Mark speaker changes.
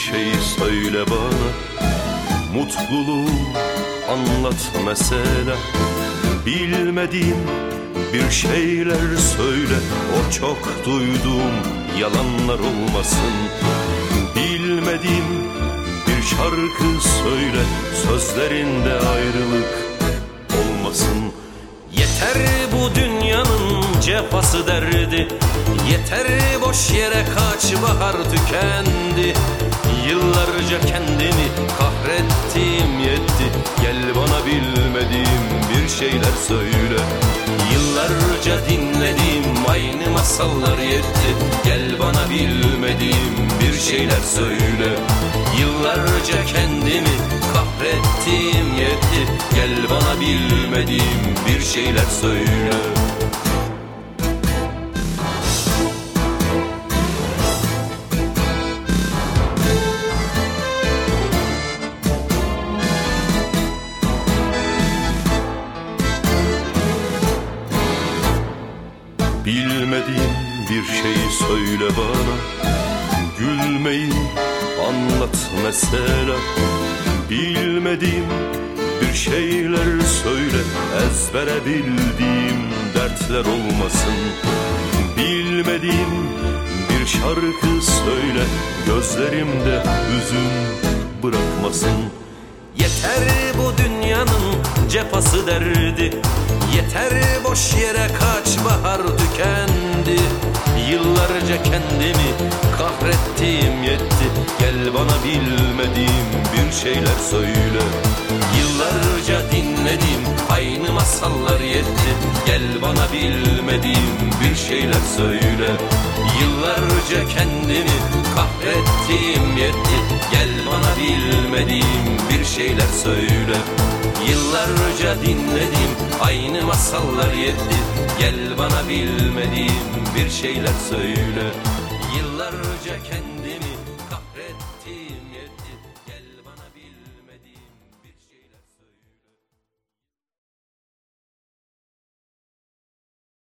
Speaker 1: şey söyle bana, mutluluğu anlat mesela. Bilmediğim bir şeyler söyle, o çok duyduğum yalanlar olmasın. Bilmediğim bir şarkı söyle, sözlerinde ayrılık olmasın. Yeter bu dünyanın cefası derdi, yeter boş yere kaç bahar tükendi. Yıllarca kendimi kahrettim yetti, gel bana bilmediğim bir şeyler söyle. Yıllarca dinlediğim aynı masallar yetti, gel bana bilmediğim bir şeyler söyle. Yıllarca kendimi kahrettim yetti, gel bana bilmediğim bir şeyler söyle. Bilmediğim bir şey söyle bana, gülmeyi anlat mesela. Bilmediğim bir şeyler söyle, ezbere bildiğim dertler olmasın. Bilmediğim bir şarkı söyle, gözlerimde hüzün bırakmasın. Yeter bu dünyanın cefası derdi, yeter boş yere kaç bahar tükendi. Yıllarca kendimi kahrettim yetti, gel bana bilmediğim bir şeyler söyle. Yıllarca dinledim aynı masallar yetti, gel bana bilmediğim bir şeyler söyle. Yıllarca kendimi kahrettim yetti, gel bana bilmediğim bir şeyler söyle. Yıllarca dinledim aynı masallar yetti, gel bana bilmediğim bir şeyler söyle. Yıllarca kendimi